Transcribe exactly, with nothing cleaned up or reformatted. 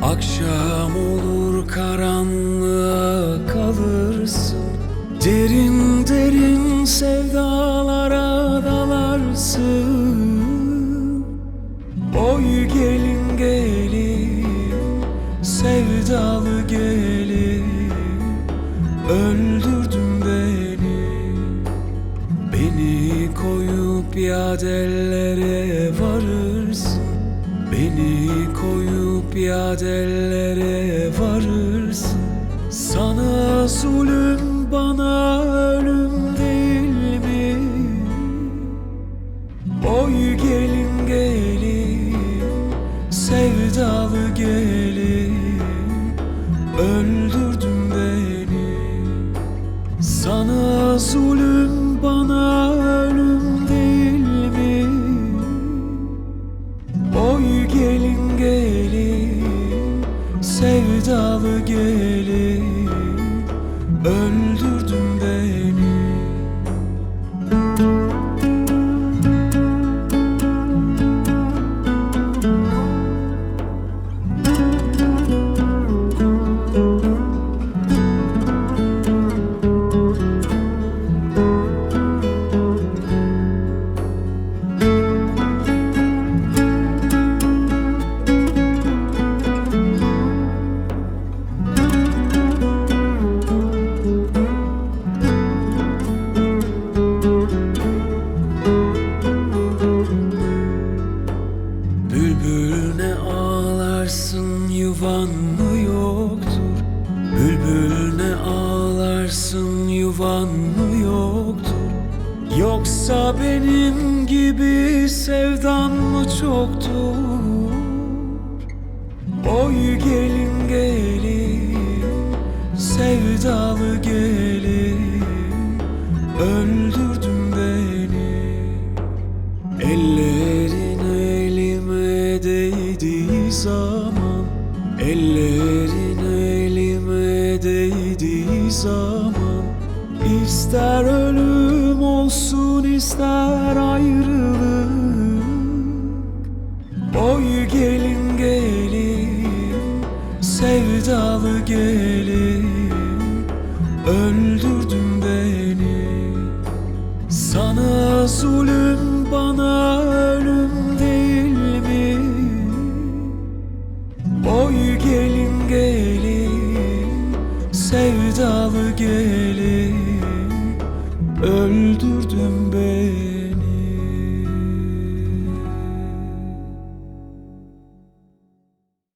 Akşam olur karanlığa kalırsın, derin derin sevdalara dalarsın. Oy gelin gelin, sevdalı gelin, öldürdün beni. Beni koyup yadellere varırsın, beni koyup yadellere varırsın. Sana zulüm, bana ölüm değil mi? Oy gelin gelin, sevdalı gelin, öldürdün beni. Sana zulüm, bana ölüm değil mi? Oy gelin gelin, sevdalı gelin, öldürdün beni. Bülbül ne ağlarsın, yuvan mı yoktur? Bülbül ne ağlarsın, yuvan mı yoktur? Yoksa benim gibi sevdan mı çoktur? Oy gelin gelin, sevdalı gelin, öldürdün beni. Ellerin elime değdiği zaman, ellerin elime değdiği zaman, İster ölüm olsun, ister ayrılık. Oy gelin gelin, sevdalı gelin, öldürdün beni. Sana zulüm, bana ölüm değil mi? Oy gelin gelin, sevdalı gelin, öldürdün beni.